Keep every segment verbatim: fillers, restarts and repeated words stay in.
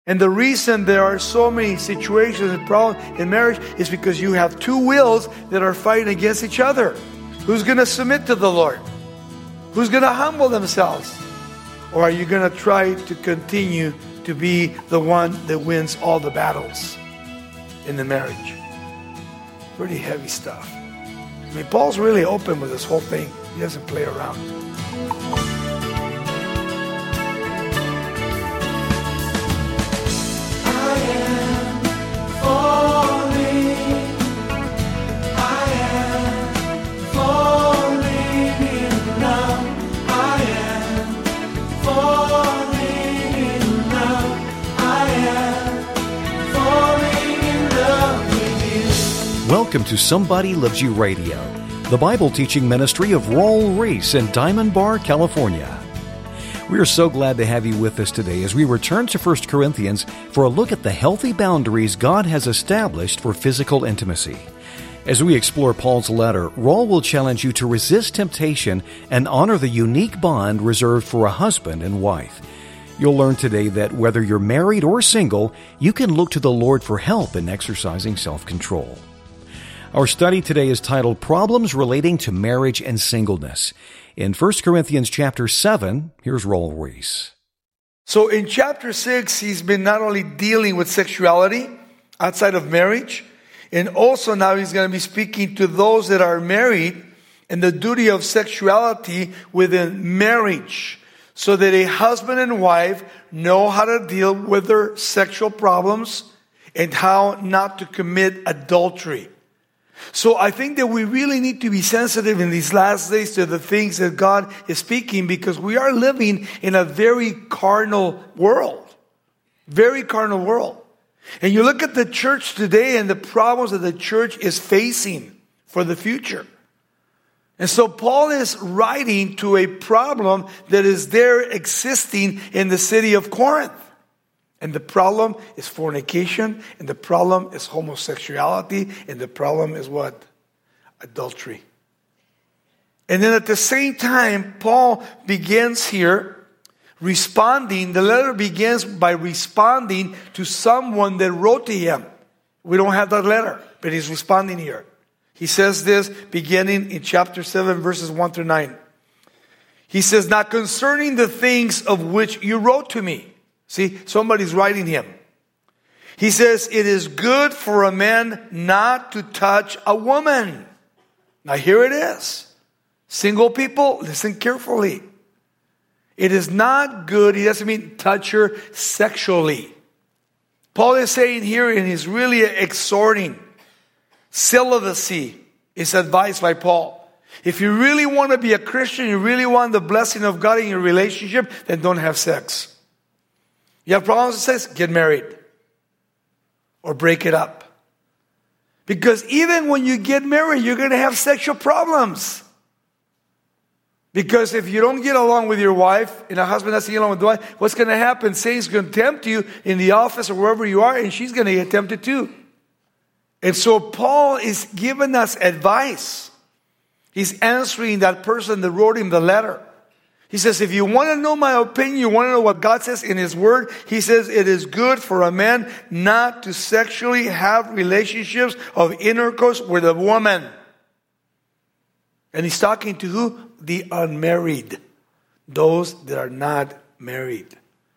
And the reason there are so many situations and problems in marriage is because you have two wills that are fighting against each other. Who's going to submit to the Lord? Who's going to humble themselves? Or are you going to try to continue to be the one that wins all the battles in the marriage? Pretty heavy stuff. I mean, Paul's really open with this whole thing. He doesn't play around. Welcome to Somebody Loves You Radio, the Bible teaching ministry of Raul Ries in Diamond Bar, California. We are so glad to have you with us today as we return to First Corinthians for a look at the healthy boundaries God has established for physical intimacy. As we explore Paul's letter, Raul will challenge you to resist temptation and honor the unique bond reserved for a husband and wife. You'll learn today that whether you're married or single, you can look to the Lord for help in exercising self-control. Our study today is titled Problems Relating to Marriage and Singleness. In First Corinthians chapter seven, here's Raul Ries. So in chapter six, he's been not only dealing with sexuality outside of marriage, and also now he's going to be speaking to those that are married and the duty of sexuality within marriage, so that a husband and wife know how to deal with their sexual problems and how not to commit adultery. So I think that we really need to be sensitive in these last days to the things that God is speaking, because we are living in a very carnal world. Very carnal world. And you look at the church today and the problems that the church is facing for the future. And so Paul is writing to a problem that is there existing in the city of Corinth. And the problem is fornication, and the problem is homosexuality, and the problem is what? Adultery. And then at the same time, Paul begins here responding. The letter begins by responding to someone that wrote to him. We don't have that letter, but he's responding here. He says this beginning in chapter seven, verses one through nine. He says, "Now concerning the things of which you wrote to me." See, somebody's writing him. He says, "It is good for a man not to touch a woman." Now here it is. Single people, listen carefully. It is not good. He doesn't mean touch her sexually. Paul is saying here, and he's really exhorting, celibacy is advised by Paul. If you really want to be a Christian, you really want the blessing of God in your relationship, then don't have sex. You have problems with sex? Get married. Or break it up. Because even when you get married, you're going to have sexual problems. Because if you don't get along with your wife, and a husband doesn't get along with the wife, what's going to happen? Satan's going to tempt you in the office or wherever you are, and she's going to get tempted too. And so Paul is giving us advice. He's answering that person that wrote him the letter. He says, if you want to know my opinion, you want to know what God says in His Word, He says it is good for a man not to sexually have relationships of intercourse with a woman. And he's talking to who? The unmarried. Those that are not married.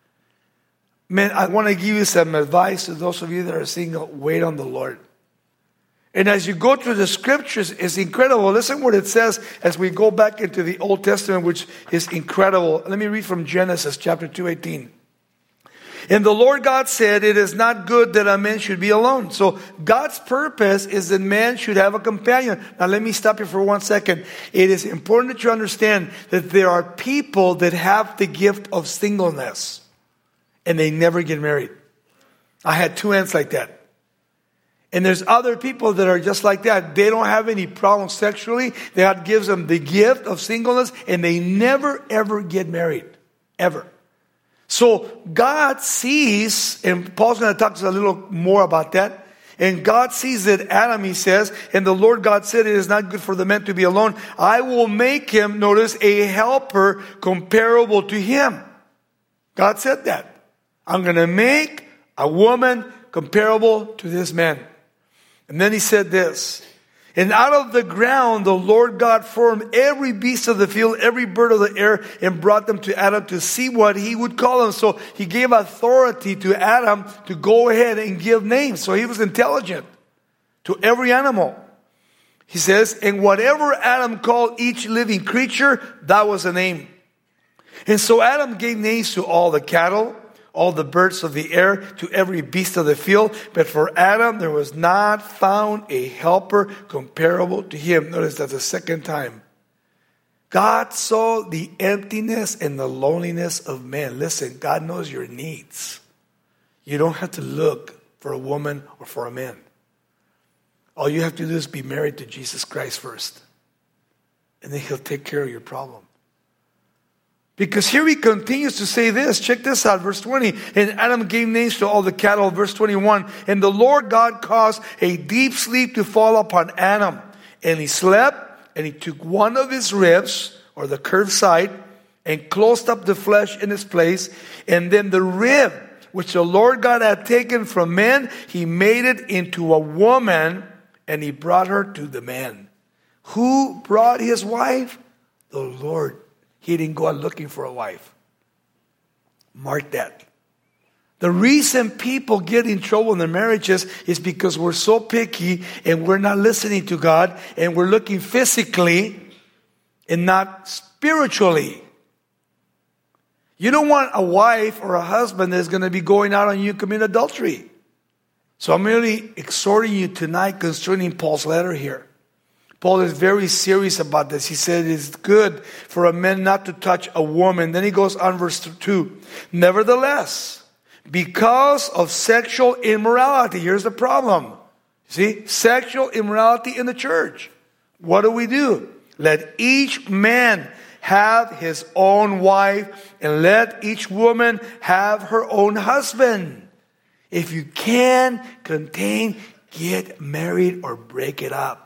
Man, I want to give you some advice to those of you that are single. Wait on the Lord. And as you go through the scriptures, it's incredible. Listen what it says as we go back into the Old Testament, which is incredible. Let me read from Genesis chapter two eighteen. And the Lord God said, it is not good that a man should be alone. So God's purpose is that man should have a companion. Now let me stop you for one second. It is important that you understand that there are people that have the gift of singleness and they never get married. I had two aunts like that. And there's other people that are just like that. They don't have any problems sexually. God gives them the gift of singleness and they never ever get married. Ever. So God sees, and Paul's going to talk to us a little more about that. And God sees that Adam, he says, and the Lord God said, it is not good for the man to be alone. I will make him, notice, a helper comparable to him. God said that. I'm going to make a woman comparable to this man. And then he said this, and out of the ground the Lord God formed every beast of the field, every bird of the air, and brought them to Adam to see what he would call them. So he gave authority to Adam to go ahead and give names. So he was intelligent to every animal. He says, and whatever Adam called each living creature, that was a name. And so Adam gave names to all the cattle, all the birds of the air, to every beast of the field. But for Adam, there was not found a helper comparable to him. Notice that's the second time. God saw the emptiness and the loneliness of man. Listen, God knows your needs. You don't have to look for a woman or for a man. All you have to do is be married to Jesus Christ first. And then he'll take care of your problem. Because here he continues to say this. Check this out, verse twenty. And Adam gave names to all the cattle, verse twenty-one. And the Lord God caused a deep sleep to fall upon Adam. And he slept, and he took one of his ribs, or the curved side, and closed up the flesh in its place. And then the rib, which the Lord God had taken from man, he made it into a woman, and he brought her to the man. Who brought his wife? The Lord. He didn't go out looking for a wife. Mark that. The reason people get in trouble in their marriages is because we're so picky and we're not listening to God and we're looking physically and not spiritually. You don't want a wife or a husband that's going to be going out on you commit adultery. So I'm really exhorting you tonight concerning Paul's letter here. Paul is very serious about this. He said it's good for a man not to touch a woman. Then he goes on verse two. Nevertheless, because of sexual immorality, here's the problem. See, sexual immorality in the church. What do we do? Let each man have his own wife, and let each woman have her own husband. If you can contain, get married or break it up.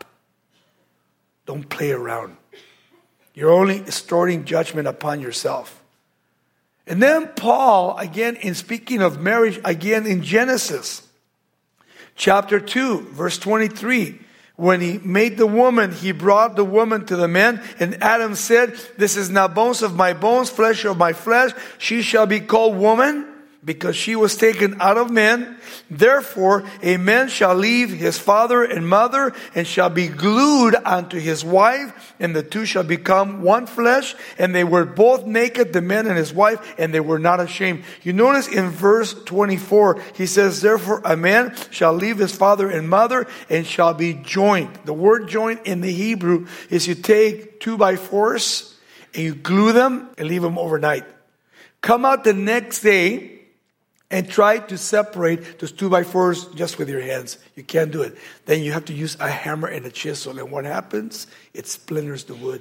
Don't play around. You're only storing judgment upon yourself. And then Paul, again, in speaking of marriage, again in Genesis, chapter two, verse twenty-three, when he made the woman, he brought the woman to the man, and Adam said, this is now bones of my bones, flesh of my flesh. She shall be called woman, because she was taken out of man. Therefore, a man shall leave his father and mother, and shall be glued unto his wife, and the two shall become one flesh. And they were both naked, the man and his wife, and they were not ashamed. You notice in verse twenty-four, he says, therefore a man shall leave his father and mother, and shall be joined. The word joined in the Hebrew is you take two by fours, and you glue them, and leave them overnight. Come out the next day, and try to separate those two by fours just with your hands. You can't do it. Then you have to use a hammer and a chisel. And what happens? It splinters the wood.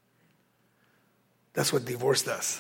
That's what divorce does.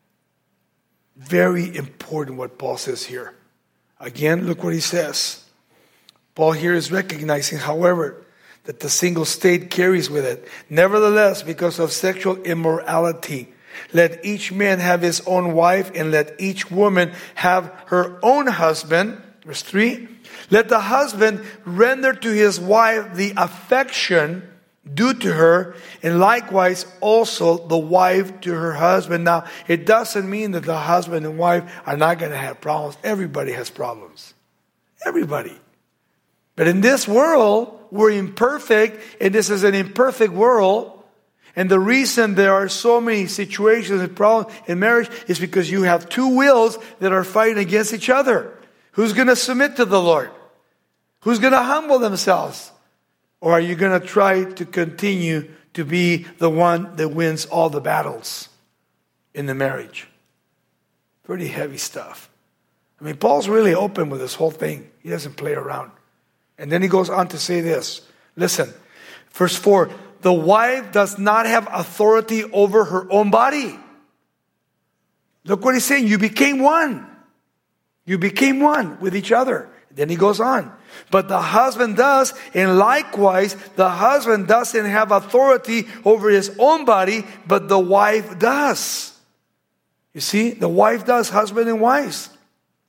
Very important what Paul says here. Again, look what he says. Paul here is recognizing, however, that the single state carries with it. Nevertheless, because of sexual immorality, let each man have his own wife, and let each woman have her own husband. Verse three. Let the husband render to his wife the affection due to her, and likewise also the wife to her husband. Now, it doesn't mean that the husband and wife are not going to have problems. Everybody has problems. Everybody. But in this world, we're imperfect, and this is an imperfect world. And the reason there are so many situations and problems in marriage is because you have two wills that are fighting against each other. Who's going to submit to the Lord? Who's going to humble themselves? Or are you going to try to continue to be the one that wins all the battles in the marriage? Pretty heavy stuff. I mean, Paul's really open with this whole thing. He doesn't play around. And then he goes on to say this. Listen, verse four. The wife does not have authority over her own body. Look what he's saying. You became one. You became one with each other. Then he goes on. But the husband does, and likewise, the husband doesn't have authority over his own body, but the wife does. You see, the wife does, husband and wives.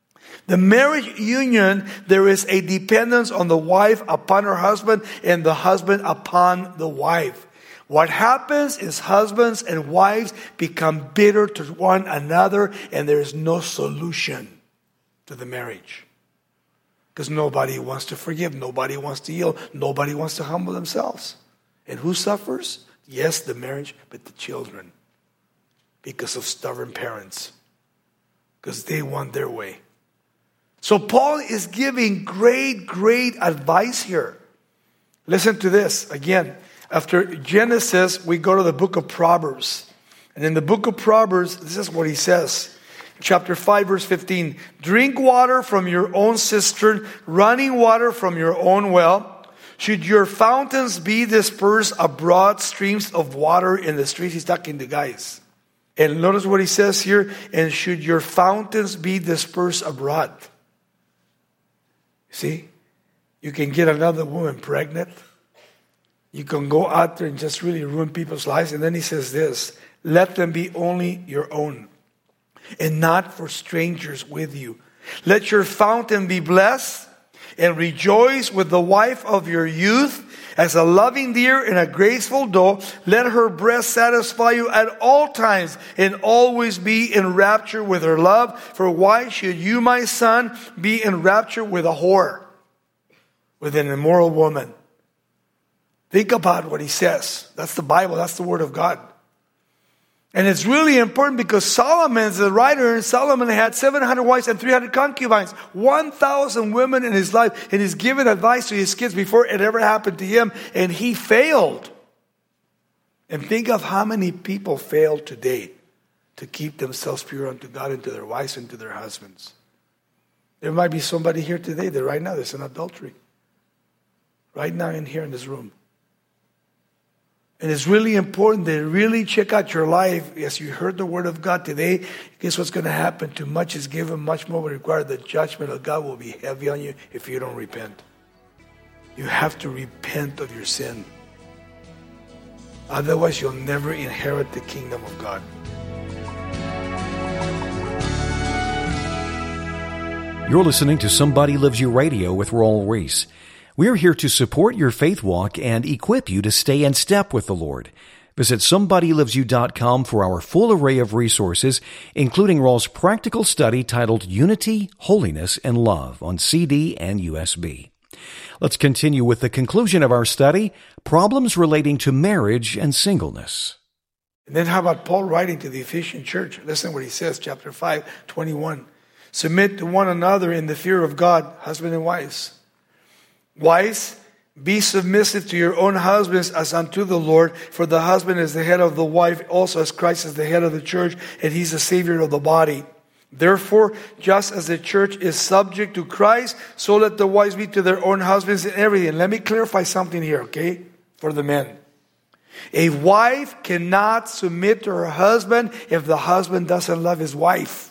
The marriage union, there is a dependence on the wife upon her husband and the husband upon the wife. What happens is husbands and wives become bitter to one another, and there is no solution to the marriage. Because nobody wants to forgive, nobody wants to yield, nobody wants to humble themselves. And who suffers? Yes, the marriage, but the children. Because of stubborn parents. Because they want their way. So Paul is giving great, great advice here. Listen to this. Again, after Genesis, we go to the book of Proverbs. And in the book of Proverbs, this is what he says. Chapter five, verse fifteen. Drink water from your own cistern, running water from your own well. Should your fountains be dispersed abroad, streams of water in the streets? He's talking to guys. And notice what he says here. And should your fountains be dispersed abroad? See? You can get another woman pregnant. You can go out there and just really ruin people's lives. And then he says this. Let them be only your own, and not for strangers with you. Let your fountain be blessed, and rejoice with the wife of your youth. As a loving deer and a graceful doe, let her breast satisfy you at all times, and always be in rapture with her love. For why should you, my son, be in rapture with a whore, with an immoral woman? Think about what he says. That's the Bible. That's the Word of God. And it's really important because Solomon is the writer, and Solomon had seven hundred wives and three hundred concubines, one thousand women in his life, and he's given advice to his kids before it ever happened to him, and he failed. And think of how many people fail today to keep themselves pure unto God and to their wives and to their husbands. There might be somebody here today that right now there's an adultery. Right now in here in this room. And it's really important to really check out your life as you heard the word of God today. Guess what's going to happen? Too much is given, much more will require. The judgment of God will be heavy on you if you don't repent. You have to repent of your sin. Otherwise, you'll never inherit the kingdom of God. You're listening to Somebody Loves You Radio with Raul Ries. We're here to support your faith walk and equip you to stay in step with the Lord. Visit somebody loves you dot com for our full array of resources, including Raul's practical study titled Unity, Holiness, and Love on C D and U S B. Let's continue with the conclusion of our study, Problems Relating to Marriage and Singleness. And then how about Paul writing to the Ephesian church? Listen what he says, chapter five, twenty-one. Submit to one another in the fear of God, husband and wives. Wives, be submissive to your own husbands as unto the Lord, for the husband is the head of the wife, also as Christ is the head of the church, and he's the Savior of the body. Therefore, just as the church is subject to Christ, so let the wives be to their own husbands in everything. Let me clarify something here, okay, for the men. A wife cannot submit to her husband if the husband doesn't love his wife.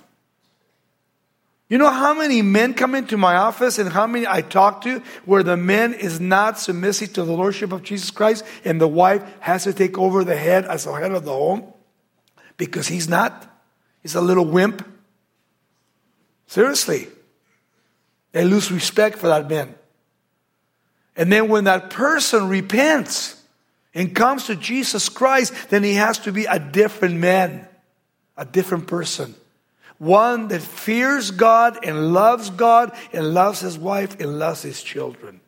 You know how many men come into my office and how many I talk to where the man is not submissive to the lordship of Jesus Christ and the wife has to take over the head as the head of the home because he's not. He's a little wimp. Seriously. They lose respect for that man. And then when that person repents and comes to Jesus Christ, then he has to be a different man, a different person. One that fears God and loves God and loves his wife and loves his children.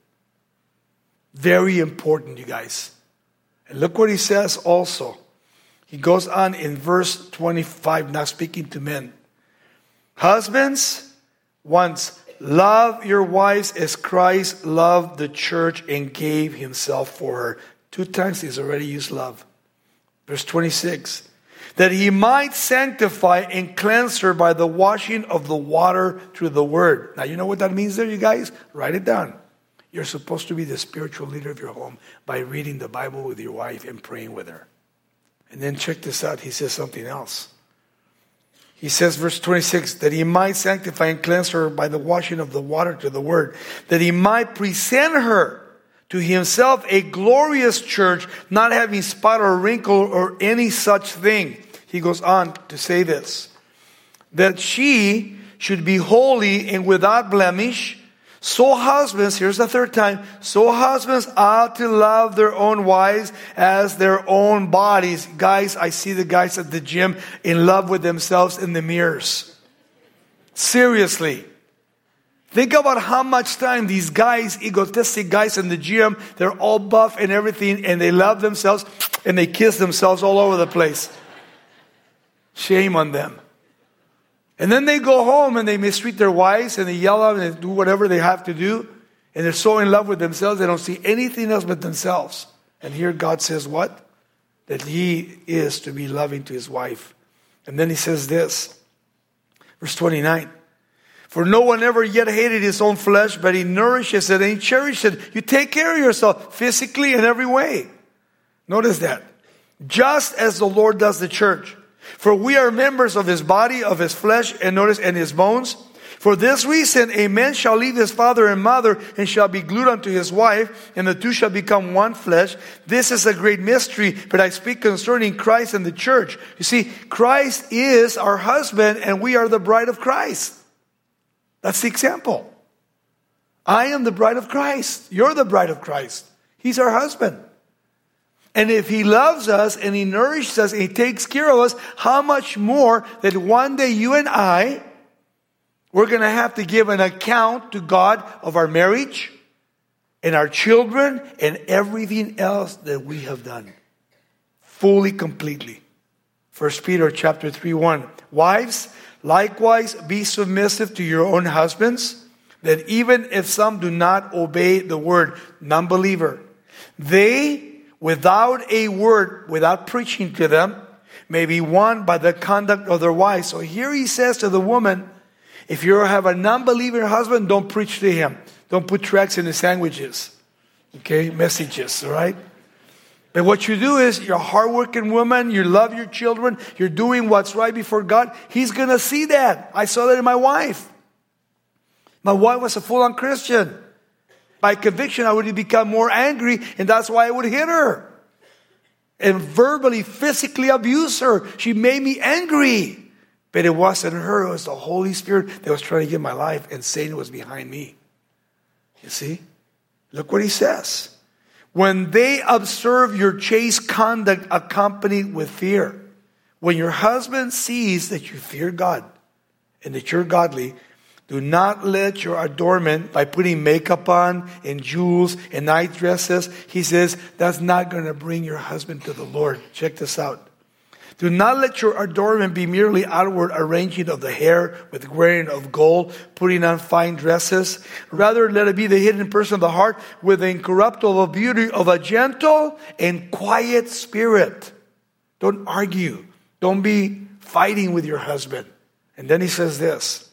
Very important, you guys. And look what he says also. He goes on in verse twenty-five, now speaking to men. Husbands, once love your wives as Christ loved the church and gave himself for her. Two times he's already used love. Verse twenty-six. That he might sanctify and cleanse her by the washing of the water through the word. Now, you know what that means there, you guys? Write it down. You're supposed to be the spiritual leader of your home by reading the Bible with your wife and praying with her. And then check this out. He says something else. He says, verse twenty-six, that he might sanctify and cleanse her by the washing of the water to the word. That he might present her to himself a glorious church, not having spot or wrinkle or any such thing. He goes on to say this, that she should be holy and without blemish. So husbands, here's the third time, so husbands ought to love their own wives as their own bodies. Guys, I see the guys at the gym in love with themselves in the mirrors. Seriously. Think about how much time these guys, egotistic guys in the gym, they're all buff and everything, and they love themselves, and they kiss themselves all over the place. Shame on them. And then they go home and they mistreat their wives and they yell out and they do whatever they have to do. And they're so in love with themselves, they don't see anything else but themselves. And here God says what? That he is to be loving to his wife. And then he says this, verse twenty-nine. For no one ever yet hated his own flesh, but he nourishes it and he cherishes it. You take care of yourself physically in every way. Notice that. Just as the Lord does the church. For we are members of his body, of his flesh, and notice, and his bones. For this reason, a man shall leave his father and mother, and shall be glued unto his wife, and the two shall become one flesh. This is a great mystery, but I speak concerning Christ and the church. You see, Christ is our husband, and we are the bride of Christ. That's the example. I am the bride of Christ. You're the bride of Christ. He's our husband. And if he loves us and he nourishes us and he takes care of us, how much more that one day you and I, we're going to have to give an account to God of our marriage and our children and everything else that we have done. Fully, completely. First Peter chapter three, one. Wives, likewise be submissive to your own husbands, that even if some do not obey the word, non-believer, they without a word, without preaching to them, may be won by the conduct of their wives. So here he says to the woman, if you have a non-believer husband, don't preach to him. Don't put tracts in the sandwiches. Okay, messages, all right? But what you do is, you're a hardworking woman, you love your children, you're doing what's right before God. He's going to see that. I saw that in my wife. My wife was a full-on Christian. By conviction, I would become more angry, and that's why I would hit her. And verbally, physically abuse her. She made me angry. But it wasn't her, it was the Holy Spirit that was trying to get my life, and Satan was behind me. You see? Look what he says. When they observe your chaste conduct accompanied with fear. When your husband sees that you fear God and that you're godly, do not let your adornment by putting makeup on and jewels and night dresses. He says that's not going to bring your husband to the Lord. Check this out. Do not let your adornment be merely outward arranging of the hair with wearing of gold, putting on fine dresses. Rather, let it be the hidden person of the heart with the incorruptible beauty of a gentle and quiet spirit. Don't argue. Don't be fighting with your husband. And then he says this,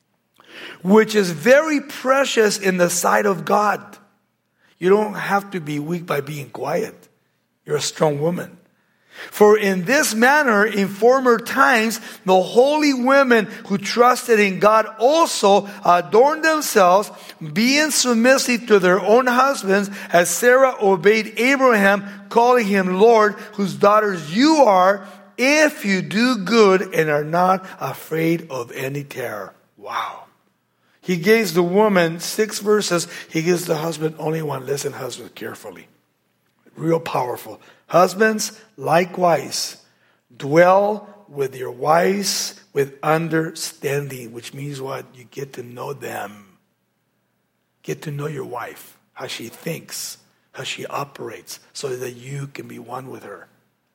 which is very precious in the sight of God. You don't have to be weak by being quiet. You're a strong woman. For in this manner, in former times, the holy women who trusted in God also adorned themselves, being submissive to their own husbands, as Sarah obeyed Abraham, calling him Lord, whose daughters you are, if you do good and are not afraid of any terror. Wow. He gives the woman six verses. He gives the husband only one. Listen, husband, carefully. Real powerful. Husbands, likewise, dwell with your wives with understanding, which means what? You get to know them. Get to know your wife, how she thinks, how she operates, so that you can be one with her.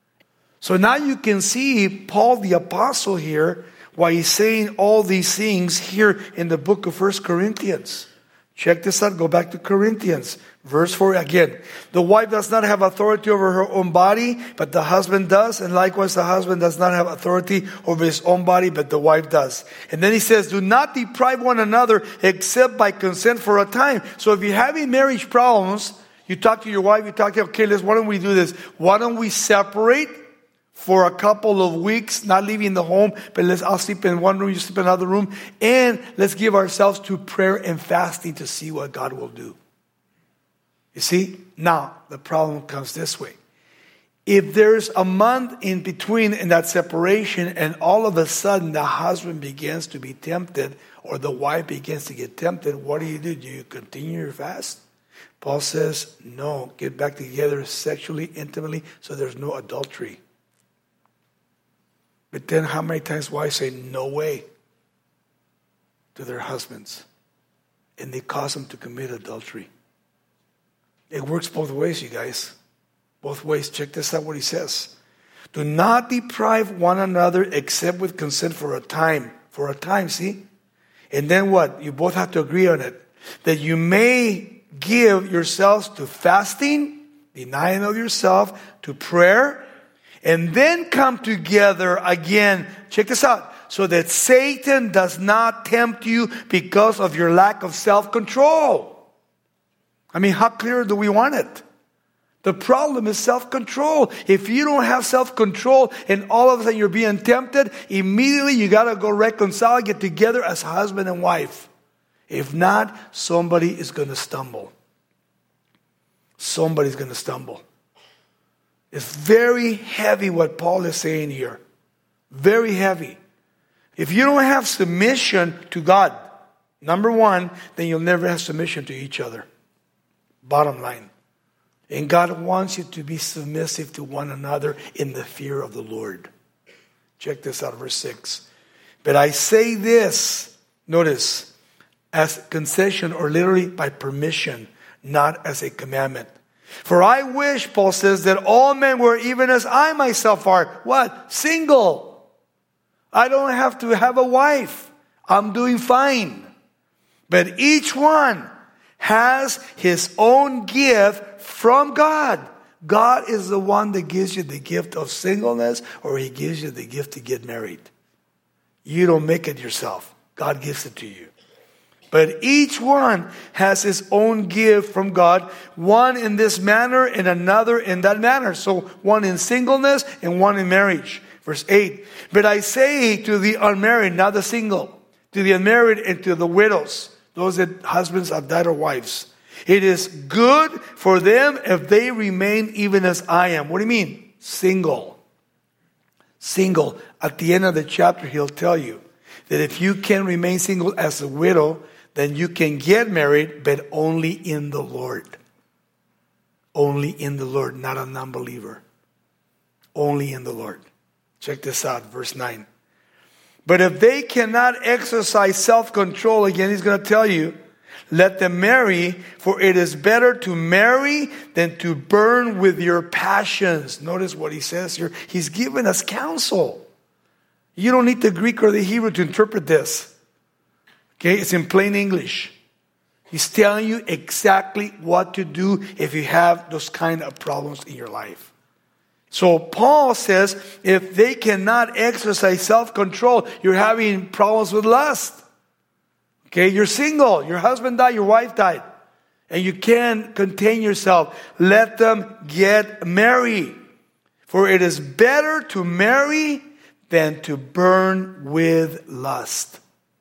So now you can see Paul the Apostle here, why he's saying all these things here in the book of First Corinthians. Check this out. Go back to Corinthians. Verse four again. The wife does not have authority over her own body, but the husband does. And likewise, the husband does not have authority over his own body, but the wife does. And then he says, do not deprive one another except by consent for a time. So if you're having marriage problems, you talk to your wife, you talk to, okay, let's, why don't we do this? Why don't we separate for a couple of weeks, not leaving the home, but let's, I'll sleep in one room, you sleep in another room, and let's give ourselves to prayer and fasting to see what God will do. You see? Now, the problem comes this way. If there's a month in between in that separation and all of a sudden the husband begins to be tempted or the wife begins to get tempted, what do you do? Do you continue your fast? Paul says, no, get back together sexually, intimately, so there's no adultery. But then how many times wives say no way to their husbands? And they cause them to commit adultery. It works both ways, you guys. Both ways. Check this out what he says. Do not deprive one another except with consent for a time. For a time, see? And then what? You both have to agree on it. That you may give yourselves to fasting, denying of yourself, to prayer, and then come together again. Check this out. So that Satan does not tempt you because of your lack of self-control. I mean, how clear do we want it? The problem is self-control. If you don't have self-control and all of a sudden you're being tempted, immediately you got to go reconcile, get together as husband and wife. If not, somebody is going to stumble. Somebody's going to stumble. It's very heavy what Paul is saying here. Very heavy. If you don't have submission to God, number one, then you'll never have submission to each other. Bottom line. And God wants you to be submissive to one another in the fear of the Lord. Check this out, verse six. But I say this, notice, as concession or literally by permission, not as a commandment. For I wish, Paul says, that all men were even as I myself are. What? Single. I don't have to have a wife. I'm doing fine. But each one has his own gift from God. God is the one that gives you the gift of singleness, or He gives you the gift to get married. You don't make it yourself. God gives it to you. But each one has his own gift from God, one in this manner and another in that manner. So one in singleness and one in marriage. Verse eight, but I say to the unmarried, not the single, to the unmarried and to the widows, those that husbands have died or wives, it is good for them if they remain even as I am. What do you mean? Single. Single. At the end of the chapter, he'll tell you that if you can remain single as a widow, then you can get married, but only in the Lord. Only in the Lord, not a non-believer. Only in the Lord. Check this out, verse nine. But if they cannot exercise self-control, again, he's going to tell you, let them marry, for it is better to marry than to burn with your passions. Notice what he says here. He's given us counsel. You don't need the Greek or the Hebrew to interpret this. Okay, it's in plain English. He's telling you exactly what to do if you have those kind of problems in your life. So Paul says, if they cannot exercise self-control, you're having problems with lust. Okay, you're single, your husband died, your wife died, and you can't contain yourself. Let them get married. For it is better to marry than to burn with lust.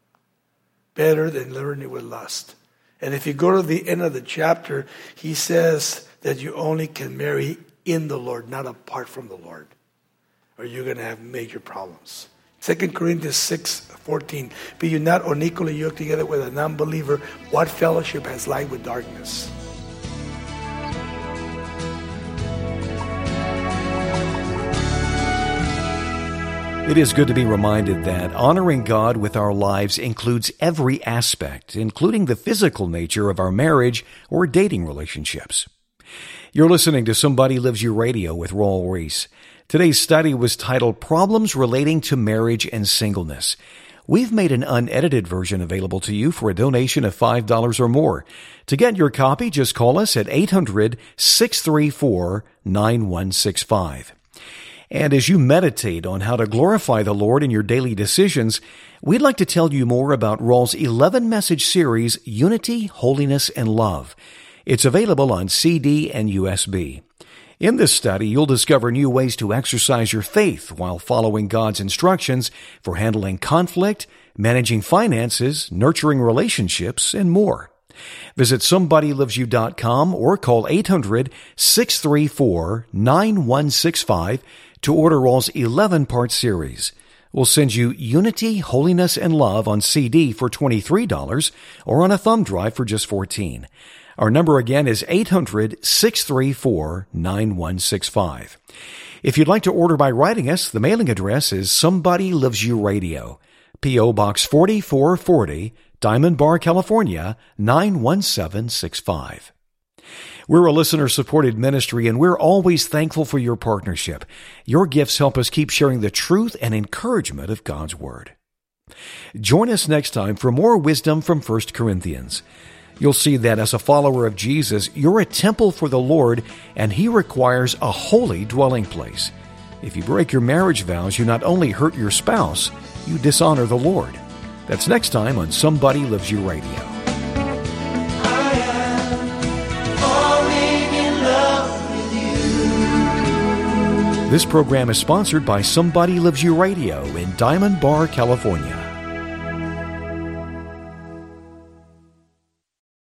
Better than burning with lust. And if you go to the end of the chapter, he says that you only can marry in the Lord, not apart from the Lord, or you're going to have major problems. Second Corinthians six fourteen. Be you not unequally yoked together with a non-believer. What fellowship has light with darkness? It is good to be reminded that honoring God with our lives includes every aspect, including the physical nature of our marriage or dating relationships. You're listening to Somebody Loves You Radio with Raul Ries. Today's study was titled Problems Relating to Marriage and Singleness. We've made an unedited version available to you for a donation of five dollars or more. To get your copy, just call us at eight hundred, six three four, nine one six five. And as you meditate on how to glorify the Lord in your daily decisions, we'd like to tell you more about Raul's eleven-message series, Unity, Holiness, and Love. It's available on C D and U S B. In this study, you'll discover new ways to exercise your faith while following God's instructions for handling conflict, managing finances, nurturing relationships, and more. Visit somebody loves you dot com or call eight hundred, six three four, nine one six five to order Raul's eleven-part series. We'll send you Unity, Holiness, and Love on C D for twenty-three dollars or on a thumb drive for just fourteen dollars. Our number again is eight hundred, six three four, nine one six five. If you'd like to order by writing us, the mailing address is Somebody Loves You Radio, P O Box forty-four forty, Diamond Bar, California, nine one seven six five. We're a listener-supported ministry, and we're always thankful for your partnership. Your gifts help us keep sharing the truth and encouragement of God's Word. Join us next time for more wisdom from First Corinthians. You'll see that as a follower of Jesus, you're a temple for the Lord, and He requires a holy dwelling place. If you break your marriage vows, you not only hurt your spouse, you dishonor the Lord. That's next time on Somebody Loves You Radio. I am falling in love with you. This program is sponsored by Somebody Loves You Radio in Diamond Bar, California.